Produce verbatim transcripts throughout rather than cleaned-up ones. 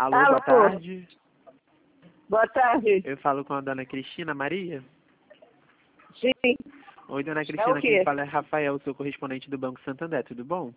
Alô, Alô, boa tarde. boa tarde. Eu falo com a dona Cristina Maria. Sim, Oi, dona é Cristina, o quê? quem fala é Rafael, seu correspondente do Banco Santander, tudo bom?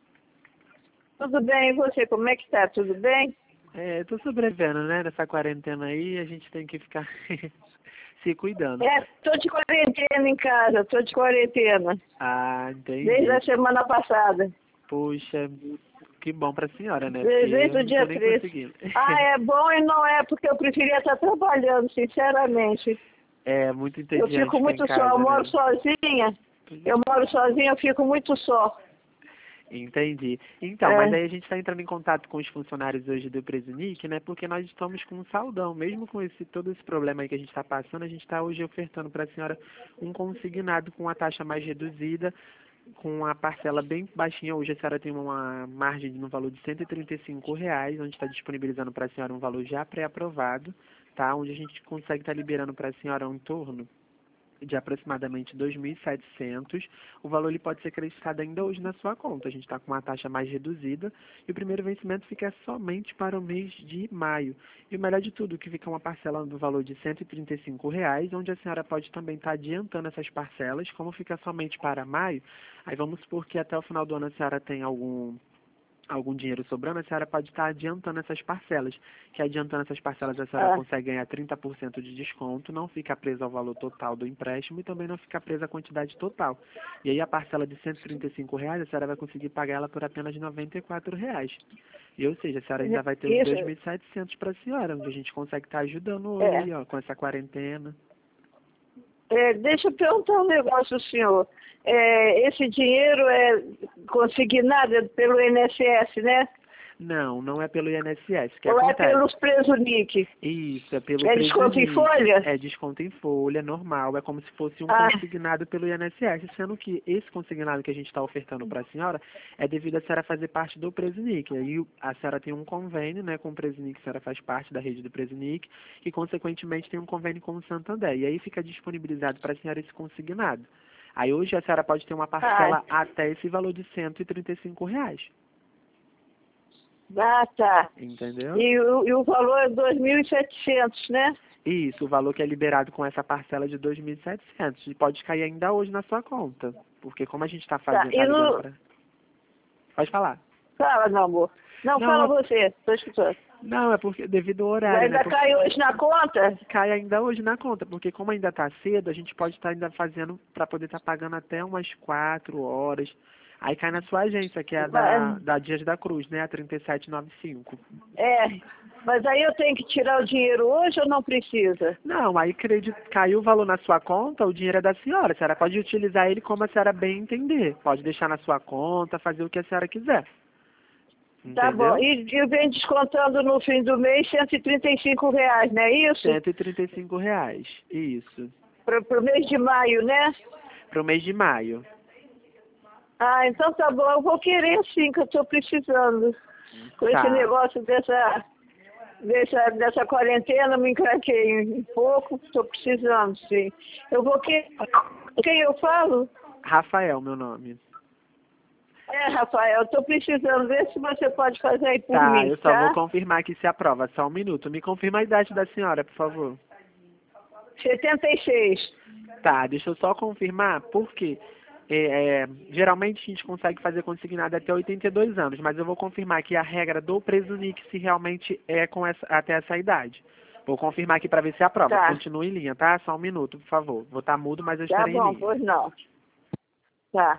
Tudo bem, e você, como é que tá? Tudo bem? É, eu tô sobrevivendo, né, nessa quarentena aí, a gente tem que ficar se cuidando. É, tô de quarentena em casa, tô de quarentena, Ah, desde a entendi. semana passada, Puxa, que bom pra senhora, né, porque desde, desde eu o não tô dia nem treze. conseguindo. Ah, é bom e não é, porque eu preferia estar trabalhando, sinceramente. É muito Eu entediante fico ficar em muito só, eu casa, moro né? sozinha, eu moro sozinha, eu fico muito só. Entendi. Então, mas É. aí a gente está entrando em contato com os funcionários hoje do Presunic, né? Porque nós estamos com um saldão. Mesmo com esse, todo esse problema aí que a gente está passando, a gente está hoje ofertando para a senhora um consignado com a taxa mais reduzida, com a parcela bem baixinha. Hoje a senhora tem uma margem no valor de cento e trinta e cinco reais, onde está disponibilizando para a senhora um valor já pré-aprovado, tá? Onde a gente consegue estar liberando para a senhora um torno de aproximadamente dois mil e setecentos. O valor ele pode ser acreditado ainda hoje na sua conta. A gente está com uma taxa mais reduzida e o primeiro vencimento fica somente para o mês de maio. E o melhor de tudo, que fica uma parcela do valor de cento e trinta e cinco reais, onde a senhora pode também estar adiantando essas parcelas. Como fica somente para maio, aí vamos supor que até o final do ano a senhora tem algum algum dinheiro sobrando, a senhora pode estar adiantando essas parcelas, que adiantando essas parcelas a senhora Ah, consegue ganhar trinta por cento de desconto, não fica presa ao valor total do empréstimo e também não fica presa à quantidade total. E aí a parcela de cento e trinta e cinco reais, a senhora vai conseguir pagar ela por apenas noventa e quatro reais. E, ou seja, a senhora ainda vai ter os isso, dois mil e setecentos para a senhora, onde a gente consegue estar ajudando hoje é. aí, ó, com essa quarentena. É, deixa eu perguntar um negócio, senhor. É, esse dinheiro é consignado pelo I N S S, né? Não, não é pelo I N S S. O que Ou é acontece? pelos Presunic? Isso, é pelo É desconto em Presunic. folha? É desconto em folha, normal. É como se fosse um Ah, consignado pelo I N S S, sendo que esse consignado que a gente está ofertando para a senhora é devido a senhora fazer parte do Presunic. Aí o- a senhora tem um convênio, né, com o Presunic, a senhora faz parte da rede do Presunic, e consequentemente tem um convênio com o Santander. E aí fica disponibilizado para a senhora esse consignado. Aí hoje a senhora pode ter uma ah, parcela até esse valor de cento e trinta e cinco reais. ah, tá. Entendeu? E o, e o valor é dois mil e setecentos, né? Isso, o valor que é liberado com essa parcela de dois mil e setecentos. E pode cair ainda hoje na sua conta. Porque como a gente está Tá. fazendo, E tá ligando no... para... Pode falar. Fala, meu amor. Não, Não, fala é- você. Tô escutando. não, é porque devido ao horário, né? Ainda Porque cai hoje na conta? cai ainda hoje na conta. Porque como ainda está cedo, a gente pode estar ainda fazendo para poder estar pagando até umas quatro horas. Aí cai na sua agência, que é a da, Mas, da Dias da Cruz, né? A trinta e sete noventa e cinco. é. Mas aí eu tenho que tirar o dinheiro hoje ou não precisa? Não, aí credi- caiu o valor na sua conta, o dinheiro é da senhora. A senhora pode utilizar ele como a senhora bem entender. Pode deixar na sua conta, fazer o que a senhora quiser. Tá bom. Entendeu? E, e vem descontando no fim do mês cento e trinta e cinco reais, não é isso? cento e trinta e cinco reais. Isso. Para o mês de maio, né? Para o mês de maio. Ah, então tá bom. Eu vou querer sim, que eu estou precisando. Com esse Tá. negócio dessa, dessa, dessa quarentena, me encraquei um pouco. Estou precisando, sim. Eu vou querer. Quem eu falo? Rafael, meu nome. É, Rafael, eu estou precisando. Vê se você pode fazer aí por Tá, mim, eu só vou tá? confirmar aqui se aprova. Só um minuto. Me confirma a idade da senhora, por favor. setenta e seis. Tá, deixa eu só confirmar, porque é, é, geralmente a gente consegue fazer consignado até oitenta e dois anos, mas eu vou confirmar aqui a regra do Presunic se realmente é com essa, até essa idade. Vou confirmar aqui para ver se aprova. Tá. Continue em linha, tá? Só um minuto, por favor. Vou estar mudo, mas eu Tá estarei em bom, linha. pois não. Tá.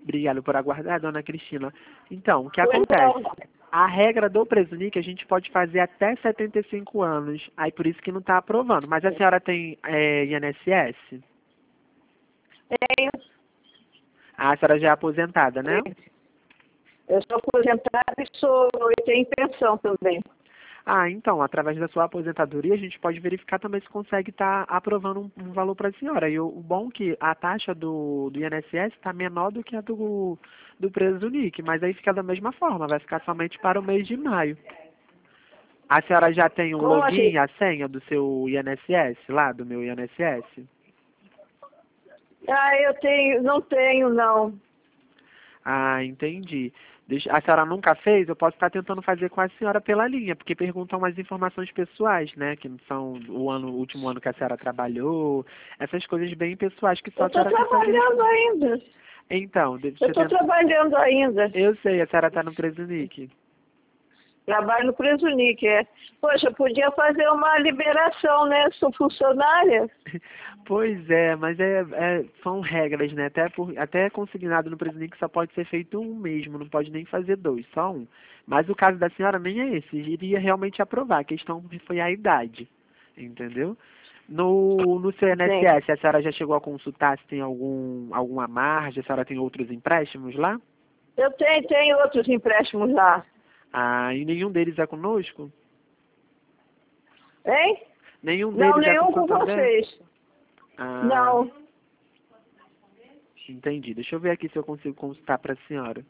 Obrigado por aguardar, dona Cristina. Então, o que Pois acontece? não. A regra do Presunic a gente pode fazer até setenta e cinco anos, aí por isso que não está aprovando. Mas a senhora tem é, I N S S? Tenho, Ah, a senhora já é aposentada, né? eu sou aposentada e sou, eu tenho pensão também. Ah, então, através da sua aposentadoria, a gente pode verificar também se consegue estar aprovando um, um valor para a senhora. E o, o bom é que a taxa do, do I N S S está menor do que a do, do Presunic, mas aí fica da mesma forma, vai ficar somente para o mês de maio. A senhora já tem o Como login assim? e a senha do seu I N S S, lá, do meu I N S S? Ah, eu tenho, não tenho não. Ah, entendi. Deixa- a senhora nunca fez? Eu posso estar tentando fazer com a senhora pela linha, porque perguntam umas informações pessoais, né? Que são o ano, o último ano que a senhora trabalhou, essas coisas bem pessoais que só Eu a estou senhora consegue trabalhando responder. ainda. Então, deixa Eu eu estou tentar. trabalhando ainda. Eu sei, a senhora está no Presunic. Trabalho no Presunic, é. Poxa, eu podia fazer uma liberação, né? Sou funcionária. Pois é, mas é, é- são regras, né? Até, por, até consignado no Presunic só pode ser feito um mesmo, não pode nem fazer dois, só um. Mas o caso da senhora nem é esse, iria realmente aprovar, a questão foi a idade, entendeu? No, no seu Sim. I N S S, a senhora já chegou a consultar se tem algum, alguma margem, a senhora tem outros empréstimos lá? Eu tenho, tenho outros empréstimos lá. Ah, e nenhum deles é conosco? Hein? Nenhum Não, deles é com nenhum o com Santander? vocês. Ah, Não. entendi. Deixa eu ver aqui se eu consigo consultar para a senhora.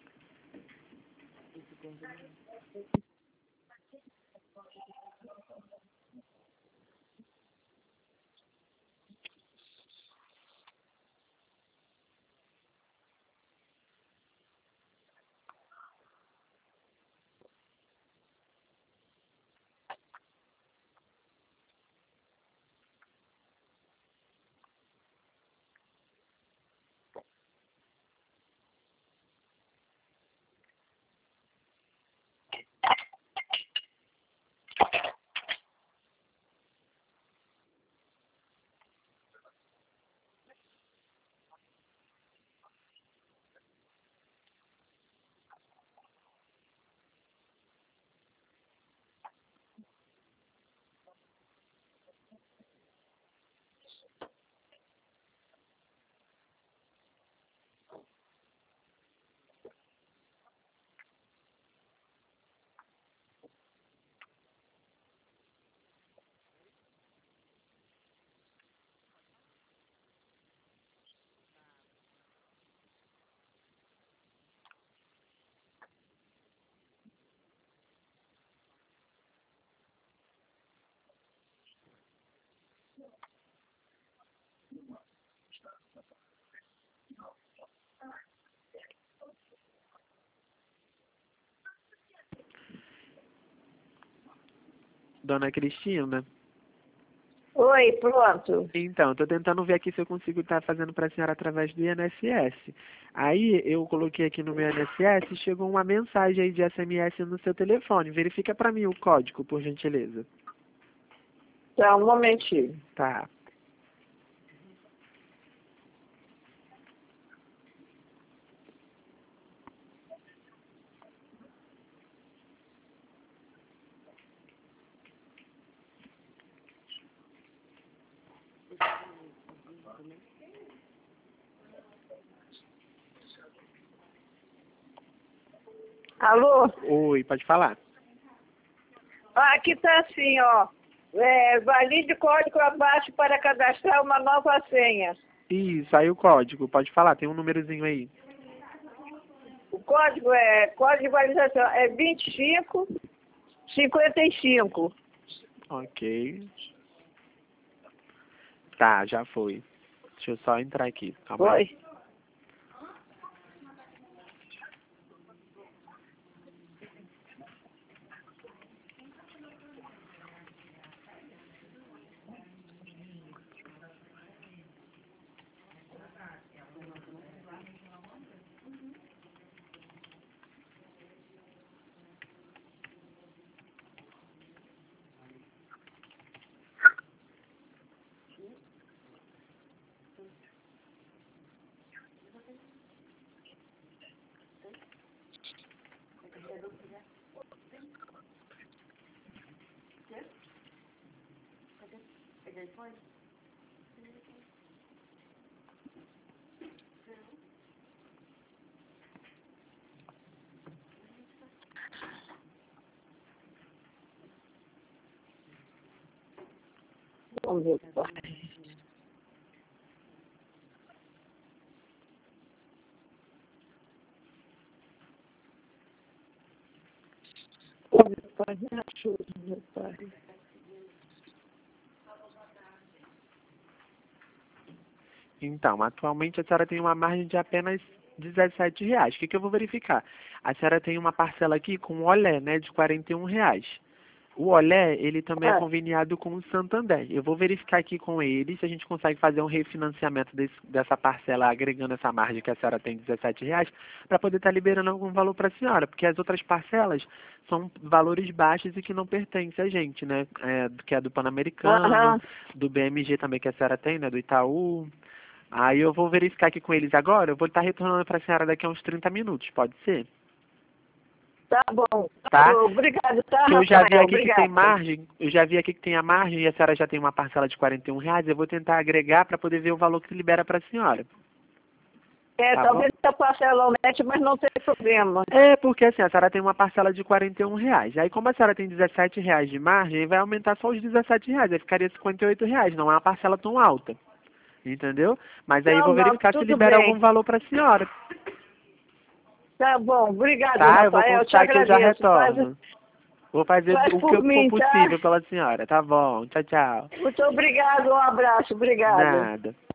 Dona Cristina? Oi, pronto. Então, estou tentando ver aqui se eu consigo estar fazendo para a senhora através do I N S S. Aí eu coloquei aqui no meu I N S S e chegou uma mensagem aí de S M S no seu telefone. Verifica para mim o código, por gentileza. Tá, um momentinho. Tá. Alô? Oi, pode falar. Ah, aqui tá assim, ó. É, valide código abaixo para cadastrar uma nova senha. Isso, aí o código, pode falar, tem um númerozinho aí. O código é, código de validação é vinte e cinco cinquenta e cinco. Ok. Tá, já foi. Deixa eu só entrar aqui, calma aí. Foi? Vamos ver, pai. Oh, meu pai, me ajuda, meu pai. Então, atualmente a senhora tem uma margem de apenas dezessete reais. O que, que eu vou verificar? A senhora tem uma parcela aqui com olé, né, de quarenta e um reais. O olé, ele também é Ah, conveniado com o Santander. Eu vou verificar aqui com ele se a gente consegue fazer um refinanciamento desse, dessa parcela, agregando essa margem que a senhora tem de dezessete reais, para poder estar liberando algum valor para a senhora, porque as outras parcelas são valores baixos e que não pertencem a gente, né? É, que é do Pan-Americano, aham. do B M G também que a senhora tem, né? Do Itaú. Aí eu vou verificar aqui com eles agora, eu vou estar retornando para a senhora daqui a uns trinta minutos, pode ser? Tá bom. Tá? Tá bom. Obrigado, tá, Que eu já vi Rafael? aqui que tem Obrigado. margem, eu já vi aqui que tem a margem e a senhora já tem uma parcela de quarenta e um reais, eu vou tentar agregar para poder ver o valor que se libera para a senhora. É, Tá talvez bom? a parcela aumente, mas não tem problema. É, porque assim, a senhora tem uma parcela de quarenta e um reais. Aí como a senhora tem dezessete reais de margem, vai aumentar só os dezessete reais, aí ficaria cinquenta e oito reais, não é uma parcela tão alta. Entendeu? Mas aí eu Não, vou não, verificar se tudo libera algum bem. valor para a senhora. Tá bom. Obrigado, Tá? Eu vou Rafael. Eu te consultar que eu já agradeço. Faz, retorno. Vou fazer faz o que por eu for mim, tá? possível pela senhora. Tá bom. Tchau, tchau. Muito obrigado. Um abraço. Obrigada. Nada.